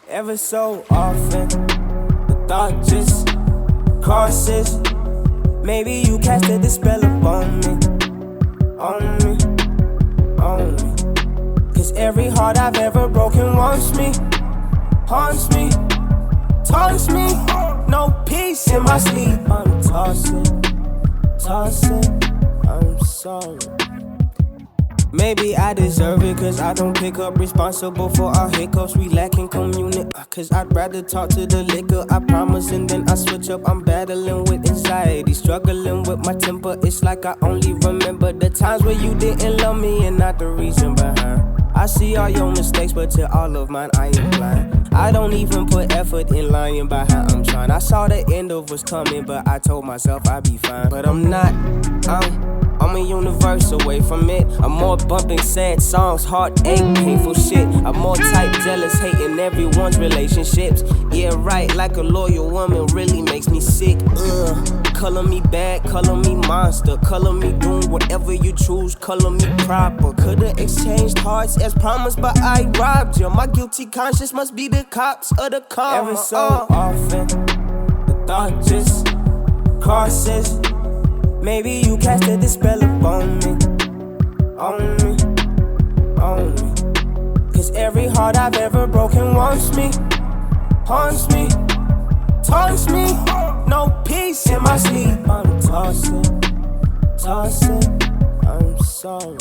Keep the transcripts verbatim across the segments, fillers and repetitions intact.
Ever so often, the thought just crosses. Maybe you casted the spell upon me, on me, on me. Cause every heart I've ever broken wants me, haunts me, taunts me. No peace in my sleep. I'm tossing, tossing, I'm sorry. Maybe I deserve it, cause I don't pick up, responsible for our hiccups. We lacking community, cause I'd rather talk to the liquor. I promise and then I switch up. I'm battling with anxiety, struggling with my temper. It's like I only remember the times where you didn't love me and not the reason behind. I see all your mistakes, but to all of mine I am blind. I don't even put effort in lying by how I'm trying. I saw the end of what's coming, but I told myself I'd be fine. But I'm not, I'm I'm a universe away from it. I'm more bumping sad songs, heartache, painful shit. I'm more type jealous, hating everyone's relationships. Yeah, right, like a loyal woman really makes me sick. Ugh. Color me bad, color me monster. Color me doing whatever you choose, color me proper. Could've exchanged hearts as promised, but I robbed you. My guilty conscience must be the cops of the karma. Every so uh. often, the thought just crosses. Maybe you casted the spell upon me, on me, on me. Cause every heart I've ever broken wants me, haunts me, taunts me. No peace in my sleep. I'm tossing, tossing, I'm sorry.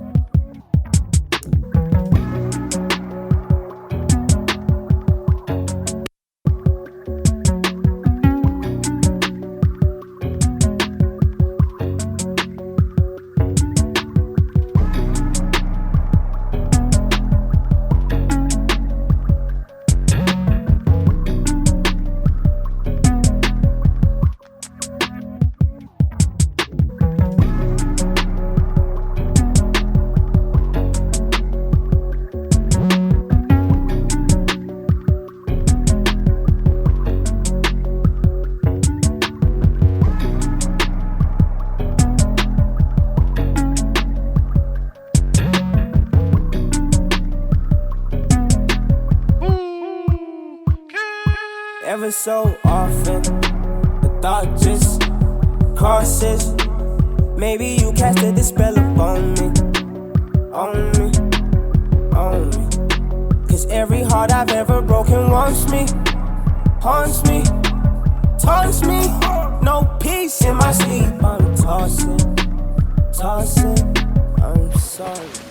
Ever so often, the thought just crosses. Maybe you casted the spell upon me, on me, on me. Cause every heart I've ever broken wants me, haunts me, taunts me. No peace in my sleep. I'm tossing, tossing, I'm sorry.